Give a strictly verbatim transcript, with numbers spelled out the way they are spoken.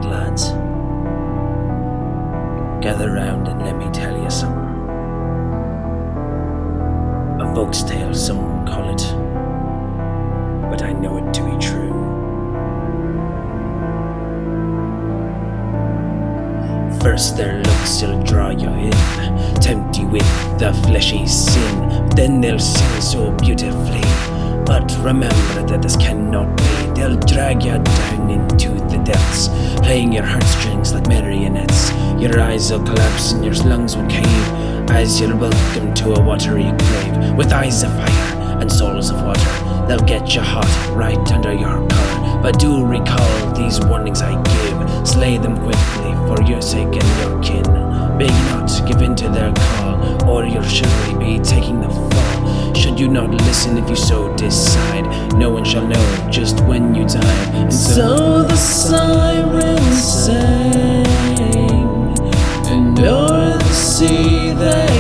Alright, lads. Gather round and let me tell you something. A folk's tale, some call it, but I know it to be true. First their looks will draw you in, tempt you with the fleshy sin, but then they'll sing so beautifully. But remember that this cannot be. They'll drag you down into the depths, playing your heartstrings like marionettes. Your eyes will collapse and your lungs will cave, as you're welcomed to a watery grave. With eyes of fire and souls of water, they'll get you hot right under your collar. But do recall these warnings I give, slay them quickly for your sake and your kin. Beg not to give in to their call, or you'll surely be taking the fall. Should you not listen if you so decide, no one shall know just when you die. And so, so the sirens sang, and o'er the sea they